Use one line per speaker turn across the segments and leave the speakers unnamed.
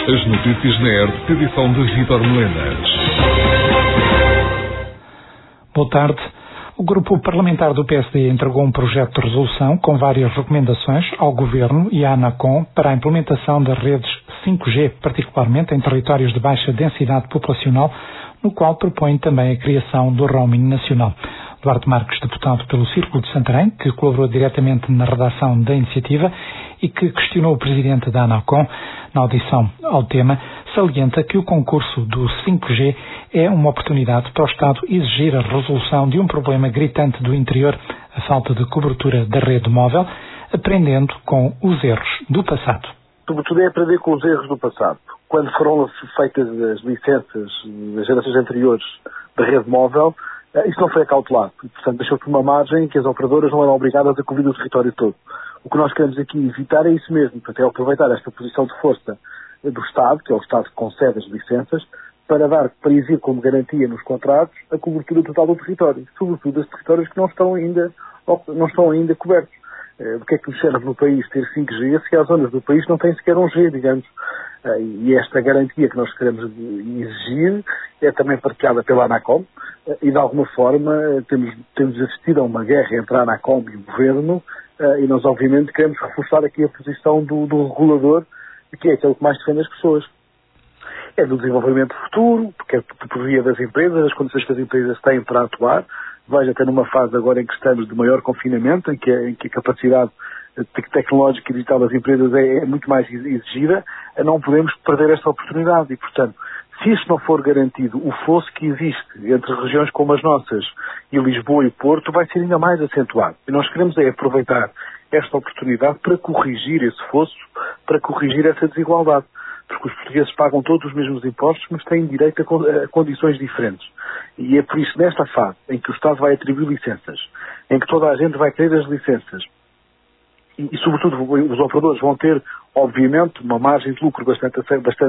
As notícias na ERP, edição de Vítor Melenas.
Boa tarde. O grupo parlamentar do PSD entregou um projeto de resolução com várias recomendações ao Governo e à ANACOM para a implementação das redes 5G, particularmente em territórios de baixa densidade populacional, no qual propõe também a criação do roaming nacional. Duarte Marques, deputado pelo Círculo de Santarém, que colaborou diretamente na redação da iniciativa e que questionou o presidente da ANACOM na audição ao tema, salienta que o concurso do 5G é uma oportunidade para o Estado exigir a resolução de um problema gritante do interior, a falta de cobertura da rede móvel, aprendendo com os erros do passado.
Sobretudo é aprender com os erros do passado. Quando foram feitas as licenças das gerações anteriores da rede móvel, isso não foi acautelado. Portanto, deixou-se uma margem que as operadoras não eram obrigadas a cobrir o território todo. O que nós queremos aqui evitar é isso mesmo. Portanto, é aproveitar esta posição de força do Estado, que é o Estado que concede as licenças, para exigir como garantia nos contratos a cobertura total do território, sobretudo dos territórios que não estão ainda cobertos. Do que é que nos serve no país ter 5G se há zonas do país que não têm sequer 1G, digamos. E esta garantia que nós queremos exigir é também partilhada pela ANACOM e de alguma forma temos assistido a uma guerra entre a ANACOM e o Governo e nós obviamente queremos reforçar aqui a posição do regulador, que é aquele que mais defende as pessoas. É do desenvolvimento futuro, porque é por via das empresas, as condições que as empresas têm para atuar. Veja até numa fase agora em que estamos de maior confinamento, em que a capacidade tecnológica e digital das empresas é muito mais exigida, não podemos perder esta oportunidade. E, portanto, se isto não for garantido, o fosso que existe entre regiões como as nossas e Lisboa e Porto vai ser ainda mais acentuado. E nós queremos aproveitar esta oportunidade para corrigir esse fosso, para corrigir essa desigualdade. Porque os portugueses pagam todos os mesmos impostos, mas têm direito a condições diferentes. E é por isso, nesta fase, em que o Estado vai atribuir licenças, em que toda a gente vai querer as licenças, e sobretudo os operadores vão ter, obviamente, uma margem de lucro bastante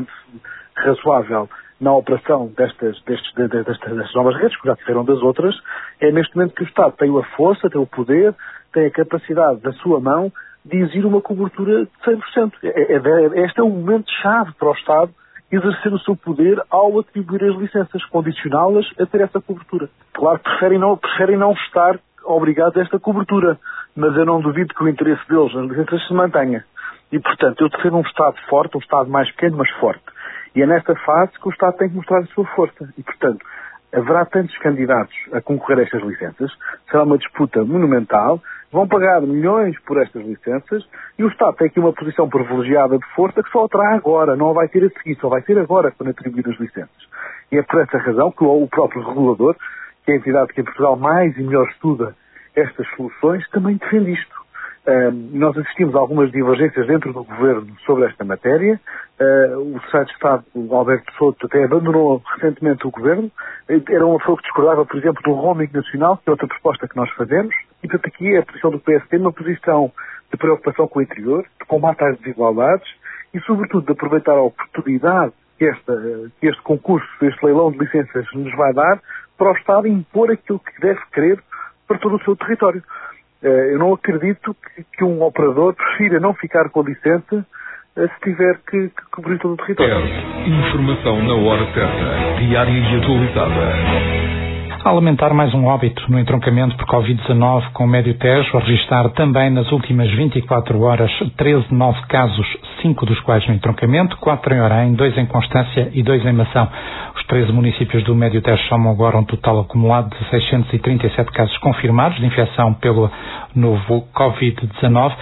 razoável na operação destas novas redes, que já tiveram das outras, é neste momento que o Estado tem a força, tem o poder, tem a capacidade da sua mão de exigir uma cobertura de 100%. Este é um momento-chave para o Estado exercer o seu poder ao atribuir as licenças, condicioná-las a ter essa cobertura. Claro que preferem não estar obrigados a esta cobertura, mas eu não duvido que o interesse deles nas licenças se mantenha. E, portanto, eu defendo um Estado forte, um Estado mais pequeno, mas forte. E é nesta fase que o Estado tem que mostrar a sua força. E, portanto, haverá tantos candidatos a concorrer a estas licenças, será uma disputa monumental, vão pagar milhões por estas licenças e o Estado tem aqui uma posição privilegiada de força que só terá agora, não a vai ter a seguir, só vai ter agora quando atribuir as licenças. E é por essa razão que o próprio regulador, que é a entidade que em Portugal mais e melhor estuda estas soluções, também defende isto. Nós assistimos a algumas divergências dentro do Governo sobre esta matéria. O Secretário de Estado, o Alberto Souto, até abandonou recentemente o Governo. Era uma pessoa que discordava, por exemplo, do roaming nacional, que é outra proposta que nós fazemos. E, portanto, aqui é a posição do PSD, uma posição de preocupação com o interior, de combate às desigualdades e, sobretudo, de aproveitar a oportunidade que este concurso, este leilão de licenças nos vai dar para o Estado impor aquilo que deve querer para todo o seu território. Eu não acredito que um operador prefira não ficar com a licença se tiver que cobrir todo o território.
Informação na hora certa, diária e atualizada.
A lamentar mais um óbito no entroncamento por Covid-19 com o Médio Tejo, a registrar também nas últimas 24 horas 13 novos casos, 5 dos quais no entroncamento, 4 em Orém, 2 em Constância e 2 em Mação. Os 13 municípios do Médio Tejo somam agora um total acumulado de 637 casos confirmados de infecção pelo novo Covid-19,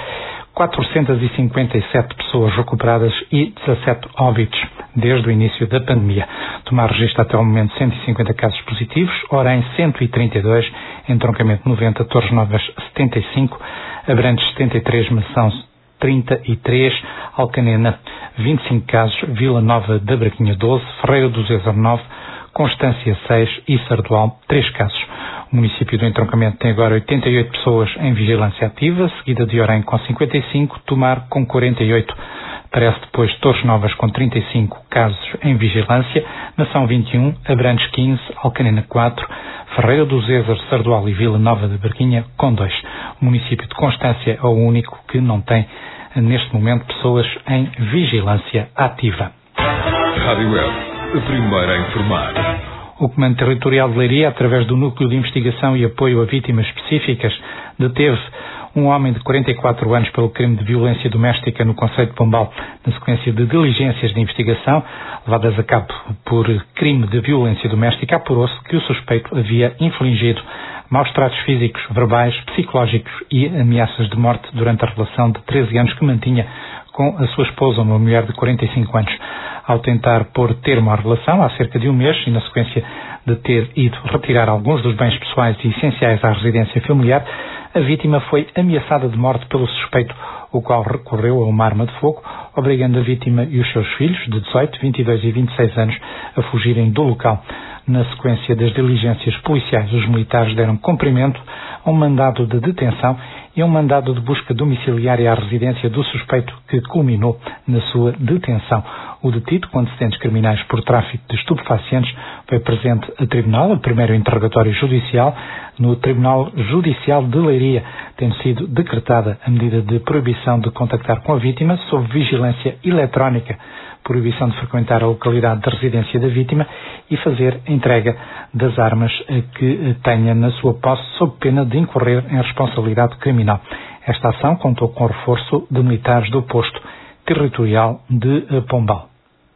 457 pessoas recuperadas e 17 óbitos desde o início da pandemia. Tomar registro até o momento 150 casos positivos, Orém 132, entroncamento 90, Torres Novas 75, Abrantes 73, Mação 33, Alcanena 25 casos, Vila Nova da Braquinha 12, Ferreira do Zezer 9, Constância 6 e Sardual 3 casos. O município do entroncamento tem agora 88 pessoas em vigilância ativa, seguida de Orém com 55, Tomar com 48. Aparece depois Torres Novas com 35 casos em vigilância, Mação 21, Abrantes 15, Alcanena 4, Ferreira do Zezer, Sardual e Vila Nova da Barquinha com 2. O município de Constância é o único que não tem, neste momento, pessoas em vigilância ativa.
Rádio F, a primeira a informar.
O Comando Territorial de Leiria, através do Núcleo de Investigação e Apoio a Vítimas Específicas, deteve um homem de 44 anos pelo crime de violência doméstica no concelho de Pombal, na sequência de diligências de investigação levadas a cabo por crime de violência doméstica. Apurou-se que o suspeito havia infligido maus tratos físicos, verbais, psicológicos e ameaças de morte durante a relação de 13 anos que mantinha com a sua esposa, uma mulher de 45 anos. Ao tentar pôr termo à relação, há cerca de um mês, e na sequência de ter ido retirar alguns dos bens pessoais e essenciais à residência familiar, a vítima foi ameaçada de morte pelo suspeito, o qual recorreu a uma arma de fogo, obrigando a vítima e os seus filhos, de 18, 22 e 26 anos, a fugirem do local. Na sequência das diligências policiais, os militares deram cumprimento a um mandado de detenção e a um mandado de busca domiciliária à residência do suspeito, que culminou na sua detenção. O detido, com antecedentes criminais por tráfico de estupefacientes, foi presente a tribunal, o primeiro interrogatório judicial, no Tribunal Judicial de Leiria, tendo sido decretada a medida de proibição de contactar com a vítima sob vigilância eletrónica, proibição de frequentar a localidade de residência da vítima e fazer entrega das armas que tenha na sua posse, sob pena de incorrer em responsabilidade criminal. Esta ação contou com o reforço de militares do posto territorial de Pombal.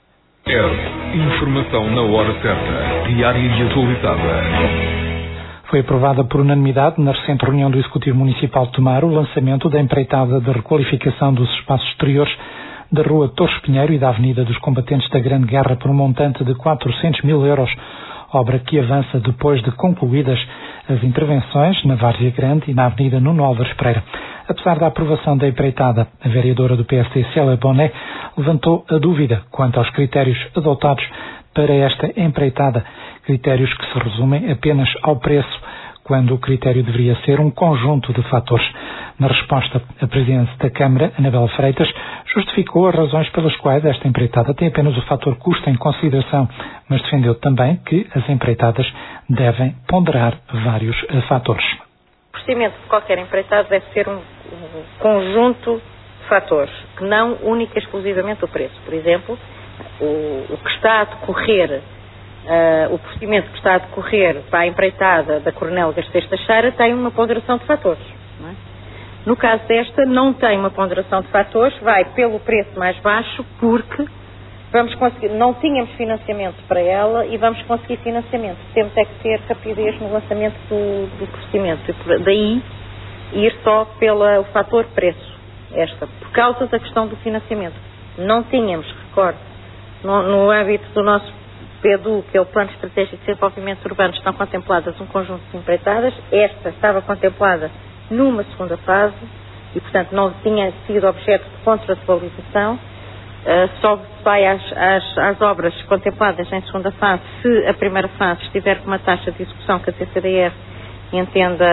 Informação na hora certa, diária e atualizada.
Foi aprovada por unanimidade na recente reunião do Executivo Municipal de Tomar o lançamento da empreitada de requalificação dos espaços exteriores da Rua Torres Pinheiro e da Avenida dos Combatentes da Grande Guerra por um montante de 400 mil euros, obra que avança depois de concluídas as intervenções na Várzea Grande e na Avenida Nuno Álvares Pereira. Apesar da aprovação da empreitada, a vereadora do PSD, Célia Bonet, levantou a dúvida quanto aos critérios adotados para esta empreitada, critérios que se resumem apenas ao preço, quando o critério deveria ser um conjunto de fatores. Na resposta, a Presidente da Câmara, Anabela Freitas, justificou as razões pelas quais esta empreitada tem apenas o fator custo em consideração, mas defendeu também que as empreitadas devem ponderar vários fatores.
O procedimento de qualquer empreitada deve ser um conjunto de fatores, que não única e exclusivamente o preço. Por exemplo, o que está a decorrer, o procedimento que está a decorrer para a empreitada da Coronel Garcês Teixeira tem uma ponderação de fatores. Não é? No caso desta, não tem uma ponderação de fatores, vai pelo preço mais baixo, porque vamos conseguir, não tínhamos financiamento para ela e vamos conseguir financiamento. Temos é que ter rapidez no lançamento do procedimento. E daí ir só pelo fator preço, por causa da questão do financiamento. Não tínhamos, recordo, no âmbito do nosso PEDU, que é o Plano Estratégico de Desenvolvimento Urbano, estão contempladas um conjunto de empreitadas. Esta estava contemplada numa segunda fase e, portanto, não tinha sido objeto de contratualização. Só vai às obras contempladas em segunda fase se a primeira fase estiver com uma taxa de execução que a CCDR entenda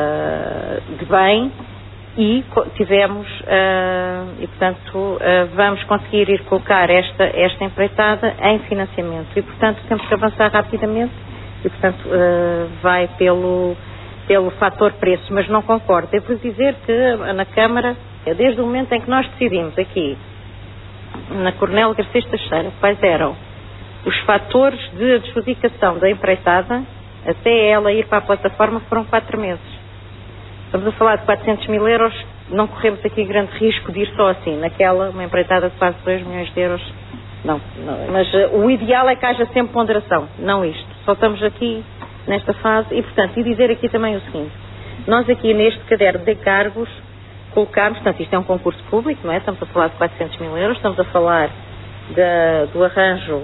de bem. E tivemos, e portanto, vamos conseguir ir colocar esta empreitada em financiamento. E, portanto, temos que avançar rapidamente e, portanto, vai pelo fator preço. Mas não concordo. Devo dizer que na Câmara, desde o momento em que nós decidimos aqui, na Coronel Garcês Teixeira, quais eram os fatores de adjudicação da empreitada, até ela ir para a plataforma, foram 4 meses. Estamos a falar de 400 mil euros, não corremos aqui grande risco de ir só assim. Naquela, uma empreitada de quase 2 milhões de euros, não. Mas o ideal é que haja sempre ponderação, não isto. Só estamos aqui nesta fase e, portanto, e dizer aqui também o seguinte. Nós aqui neste caderno de encargos colocámos, portanto, isto é um concurso público, não é? Estamos a falar de 400 mil euros, estamos a falar do arranjo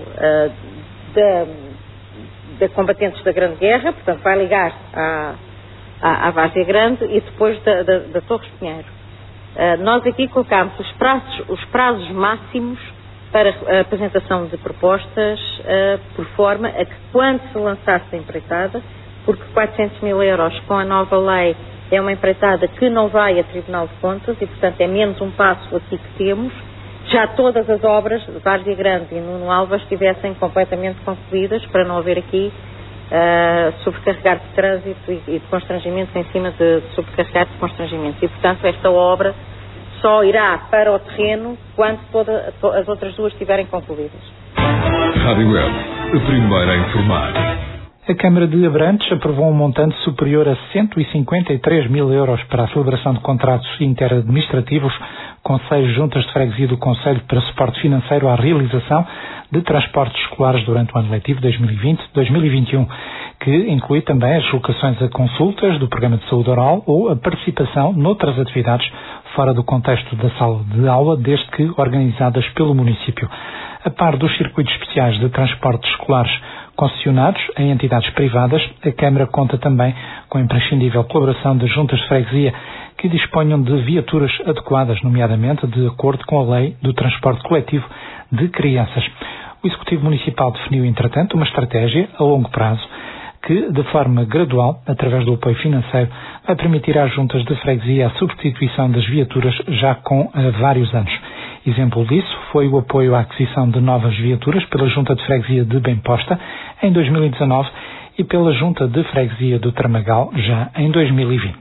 de combatentes da Grande Guerra, portanto, vai ligar à Várzea Grande e depois da Torres Pinheiro. Nós aqui colocámos os prazos máximos para a apresentação de propostas, por forma a que quando se lançasse a empreitada, porque 400 mil euros com a nova lei é uma empreitada que não vai a Tribunal de Contas e, portanto, é menos um passo aqui que temos, já todas as obras de Várzea Grande e Nuno Álvares estivessem completamente concluídas, para não haver aqui sobrecarregar de trânsito e de constrangimentos em cima de sobrecarregar de constrangimentos. E, portanto, esta obra só irá para o terreno quando todas as outras duas estiverem concluídas.
Rádio Web, a primeira a informar.
A Câmara de Abrantes aprovou um montante superior a 153 mil euros para a celebração de contratos interadministrativos com 6 juntas de freguesia do Concelho para suporte financeiro à realização de transportes escolares durante o ano letivo 2020-2021, que inclui também as deslocações a consultas do Programa de Saúde Oral ou a participação noutras atividades fora do contexto da sala de aula, desde que organizadas pelo município. A par dos circuitos especiais de transportes escolares concessionados em entidades privadas, a Câmara conta também com a imprescindível colaboração das juntas de freguesia que disponham de viaturas adequadas, nomeadamente de acordo com a Lei do Transporte Coletivo de Crianças. O Executivo Municipal definiu, entretanto, uma estratégia a longo prazo que, de forma gradual, através do apoio financeiro, vai permitir às juntas de freguesia a substituição das viaturas já com vários anos. Exemplo disso foi o apoio à aquisição de novas viaturas pela Junta de Freguesia de Bemposta em 2019 e pela Junta de Freguesia do Tramagal já em 2020.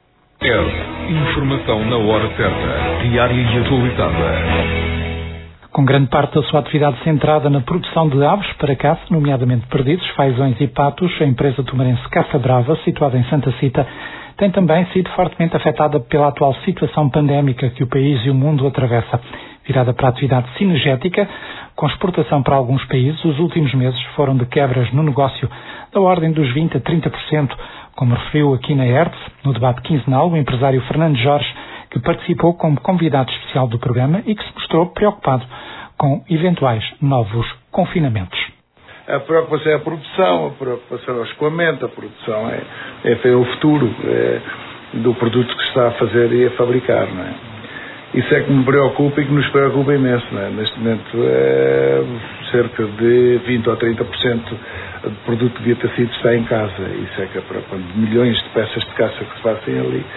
Informação na hora certa, diária e atualizada.
Com grande parte da sua atividade centrada na produção de aves para caça, nomeadamente perdidos, fazões e patos, a empresa tumarense Caça Brava, situada em Santa Cita, tem também sido fortemente afetada pela atual situação pandémica que o país e o mundo atravessa. Virada para a atividade cinegética, com exportação para alguns países, os últimos meses foram de quebras no negócio da ordem dos 20% a 30%, como referiu aqui na ERTS, no debate quinzenal, o empresário Fernando Jorge, que participou como convidado especial do programa e que se mostrou preocupado com eventuais novos confinamentos.
A preocupação é a produção, a preocupação é o escoamento, a produção é o futuro do produto que se está a fazer e a fabricar, não é? Isso é que me preocupa e que nos preocupa imenso, não é? Neste momento, cerca de 20% ou 30% de produto que devia ter sido está em casa. Isso é que quando milhões de peças de caça que se fazem ali,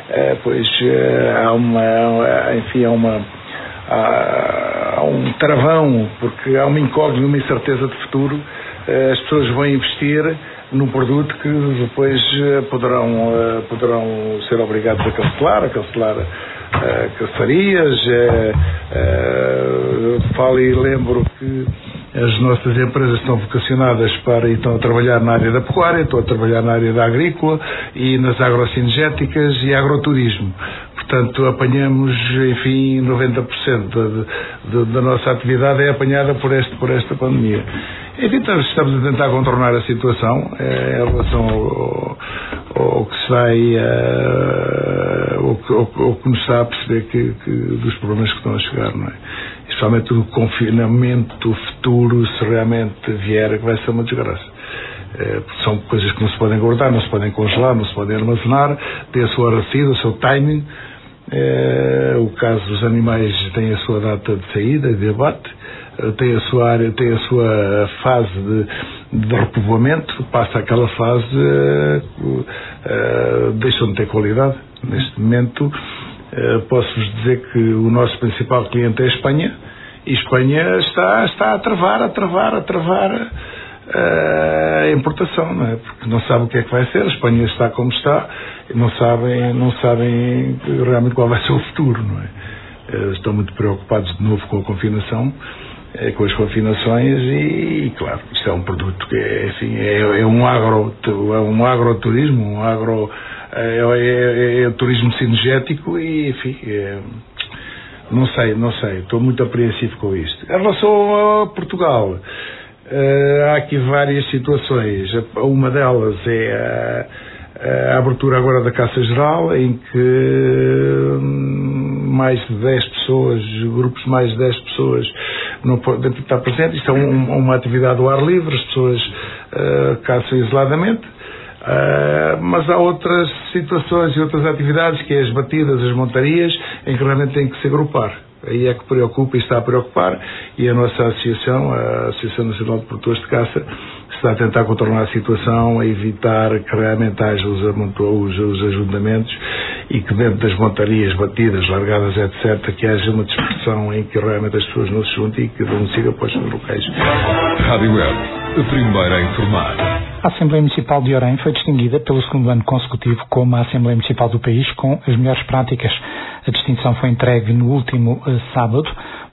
há um travão, porque há uma incógnita, uma incerteza de futuro. As pessoas vão investir num produto que depois poderão ser obrigados a cancelar caçarias. Falo e lembro que as nossas empresas estão vocacionadas para e estão a trabalhar na área da pecuária, estão a trabalhar na área da agrícola e nas agrocinegéticas e agroturismo. Portanto, apanhamos, enfim, 90% da nossa atividade é apanhada por esta pandemia. Enfim, estamos a tentar contornar a situação em relação ao que se vai, o que nos está a perceber que dos problemas que estão a chegar, não é? Especialmente o confinamento futuro, se realmente vier, que vai ser uma desgraça. São coisas que não se podem guardar, não se podem congelar, não se podem armazenar, tem a sua hora de saída, o seu timing. O caso dos animais tem a sua data de saída, de abate, tem a sua área, tem a sua fase de repovoamento, passa aquela fase, deixam de ter qualidade. Neste momento, posso-vos dizer que o nosso principal cliente é a Espanha, e a Espanha está a travar a importação, não é? Porque não sabe o que é que vai ser. A Espanha está como está, não sabem realmente qual vai ser o futuro, não é? Estão muito preocupados de novo com a confinação, com as confinações e claro, isto é um produto que é um agroturismo, é turismo cinegético e enfim, não sei, estou muito apreensivo com isto. Em relação a Portugal, há aqui várias situações. Uma delas é a abertura agora da caça geral, em que mais de 10 pessoas, grupos mais de 10 pessoas não podem estar presentes. Isto é uma atividade ao ar livre, as pessoas caçam isoladamente. Mas há outras situações e outras atividades, que é as batidas, as montarias, em que realmente tem que se agrupar. Aí é que preocupa e está a preocupar, e a nossa associação, a Associação Nacional de Produtores de Caça, está a tentar contornar a situação, a evitar que realmente haja os ajuntamentos e que dentro das montarias, batidas, largadas, etc., que haja uma dispersão em que realmente as pessoas não se juntem e que cada um siga para os seus locais.
Rádio Web, a primeira a informar.
A Assembleia Municipal de Orem foi distinguida pelo segundo ano consecutivo como a Assembleia Municipal do país com as melhores práticas. A distinção foi entregue no último sábado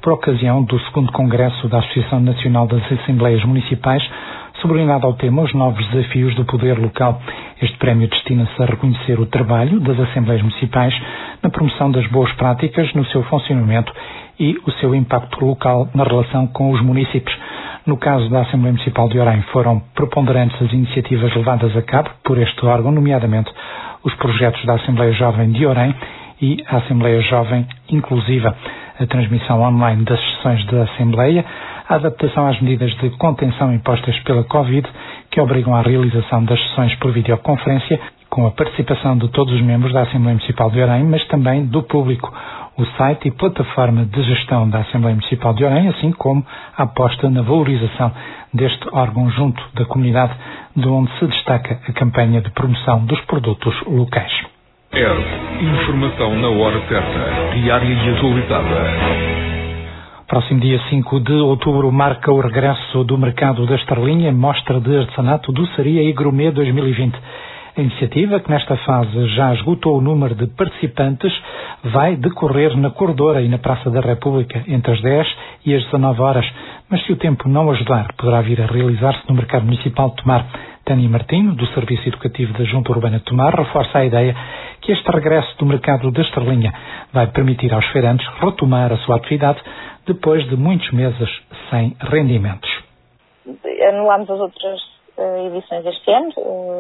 por ocasião do 2º Congresso da Associação Nacional das Assembleias Municipais, subordinado ao tema Os Novos Desafios do Poder Local. Este prémio destina-se a reconhecer o trabalho das Assembleias Municipais na promoção das boas práticas no seu funcionamento e o seu impacto local na relação com os municípios. No caso da Assembleia Municipal de Orem, foram preponderantes as iniciativas levadas a cabo por este órgão, nomeadamente os projetos da Assembleia Jovem de Orem e a Assembleia Jovem Inclusiva, a transmissão online das sessões da Assembleia, a adaptação às medidas de contenção impostas pela Covid, que obrigam à realização das sessões por videoconferência, com a participação de todos os membros da Assembleia Municipal de Orem, mas também do público, o site e plataforma de gestão da Assembleia Municipal de Orem, assim como a aposta na valorização deste órgão junto da comunidade, de onde se destaca a campanha de promoção dos produtos locais.
Informação na hora certa, diária e atualizada.
Próximo dia 5 de outubro marca o regresso do mercado da Estrelinha, mostra de artesanato, doçaria e gourmet 2020. A iniciativa, que nesta fase já esgotou o número de participantes, vai decorrer na Corredora e na Praça da República entre as 10 e as 19 horas. Mas se o tempo não ajudar, poderá vir a realizar-se no Mercado Municipal de Tomar. Tânia Martinho, do Serviço Educativo da Junta Urbana de Tomar, reforça a ideia que este regresso do mercado da Estrelinha vai permitir aos feirantes retomar a sua atividade depois de muitos meses sem rendimentos.
Anulámos as outras edições este ano,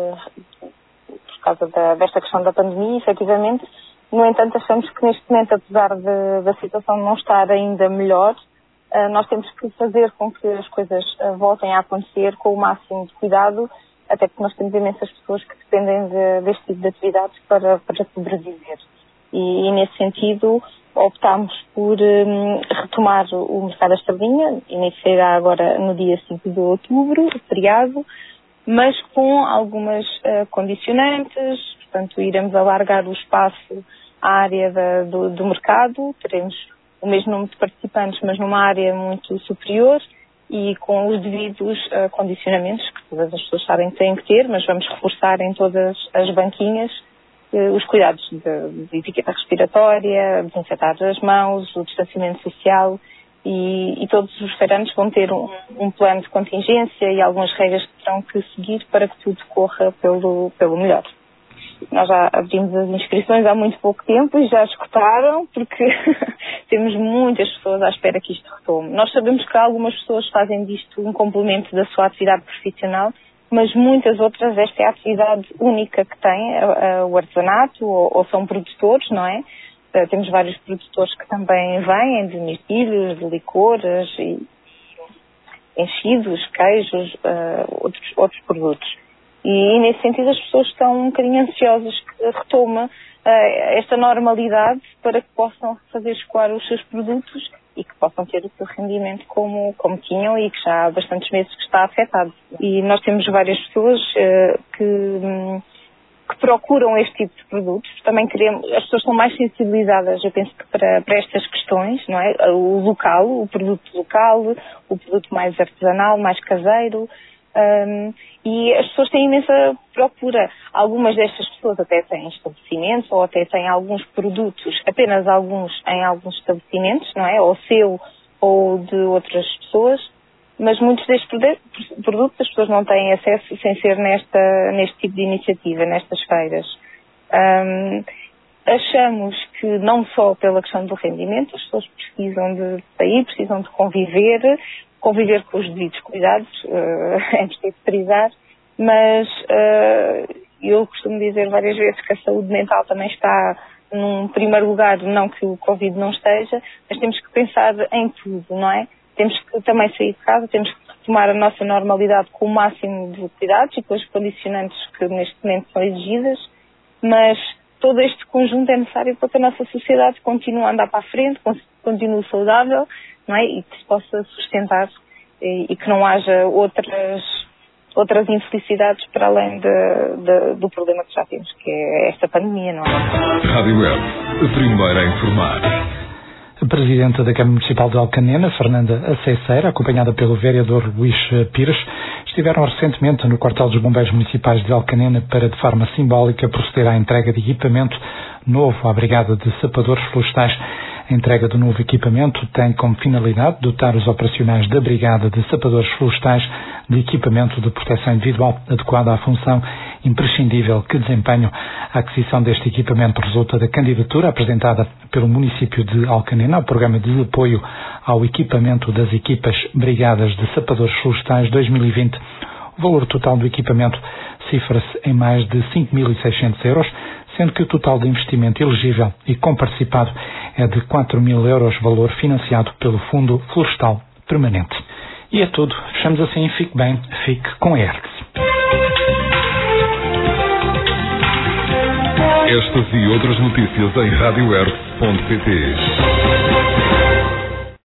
por causa desta questão da pandemia, efetivamente. No entanto, achamos que neste momento, apesar da situação não estar ainda melhor, nós temos que fazer com que as coisas voltem a acontecer com o máximo de cuidado, até porque nós temos imensas pessoas que dependem deste tipo de atividades para sobreviver. E nesse sentido, optámos por retomar o mercado da Estrelinha, iniciará agora no dia 5 de outubro, feriado, mas com algumas condicionantes. Portanto, iremos alargar o espaço à área do mercado, teremos o mesmo número de participantes, mas numa área muito superior e com os devidos condicionamentos que todas as pessoas sabem que têm que ter, mas vamos reforçar em todas as banquinhas os cuidados de etiqueta respiratória, desinfetar as mãos, o distanciamento social e todos os feirantes vão ter um plano de contingência e algumas regras que terão que seguir para que tudo corra pelo melhor. Nós já abrimos as inscrições há muito pouco tempo e já escutaram, porque temos muitas pessoas à espera que isto retome. Nós sabemos que algumas pessoas fazem disto um complemento da sua atividade profissional, mas muitas outras, esta é a atividade única que têm, o artesanato, ou são produtores, não é? Temos vários produtores que também vêm de mirtilhos, de licores, e enchidos, queijos, outros produtos. E nesse sentido as pessoas estão um bocadinho ansiosas que retoma esta normalidade para que possam fazer escoar os seus produtos e que possam ter o seu rendimento como tinham e que já há bastantes meses que está afetado. E nós temos várias pessoas que procuram este tipo de produtos. Também as pessoas estão mais sensibilizadas, eu penso que para estas questões, não é? O local, o produto local, o produto mais artesanal, mais caseiro. E as pessoas têm imensa procura. Algumas destas pessoas até têm estabelecimentos ou até têm alguns produtos, apenas alguns em alguns estabelecimentos, não é? Ou seu ou de outras pessoas, mas muitos destes produtos as pessoas não têm acesso sem ser neste tipo de iniciativa, nestas feiras. Achamos que não só pela questão do rendimento, as pessoas precisam de sair, precisam de conviver com os devidos cuidados, é preciso frisar, mas eu costumo dizer várias vezes que a saúde mental também está num primeiro lugar, não que o Covid não esteja, mas temos que pensar em tudo, não é? Temos que também sair de casa, temos que tomar a nossa normalidade com o máximo de cuidados e com as condicionantes que neste momento são exigidas, mas todo este conjunto é necessário para que a nossa sociedade continue a andar para a frente, continue saudável, não é? E que se possa sustentar e que não haja outras infelicidades para além do problema que já temos, que é esta pandemia, não é?
Rádio Web, a primeira a informar.
A Presidenta da Câmara Municipal de Alcanena, Fernanda Aceiceira, acompanhada pelo vereador Luís Pires, estiveram recentemente no quartel dos Bombeiros Municipais de Alcanena para, de forma simbólica, proceder à entrega de equipamento novo à Brigada de Sapadores Florestais. A entrega do novo equipamento tem como finalidade dotar os operacionais da Brigada de Sapadores Florestais de equipamento de proteção individual adequado à função imprescindível que desempenham. A aquisição deste equipamento resulta da candidatura apresentada pelo município de Alcanena ao programa de apoio ao equipamento das equipas Brigadas de Sapadores Florestais 2020. O valor total do equipamento cifra-se em mais de 5.600 euros, sendo que o total de investimento elegível e comparticipado é de 4.000 euros, valor financiado pelo Fundo Florestal Permanente. E é tudo. Fechamos assim. Fique bem. Fique com a ERGS.
Estas e outras notícias em radioergs.pt.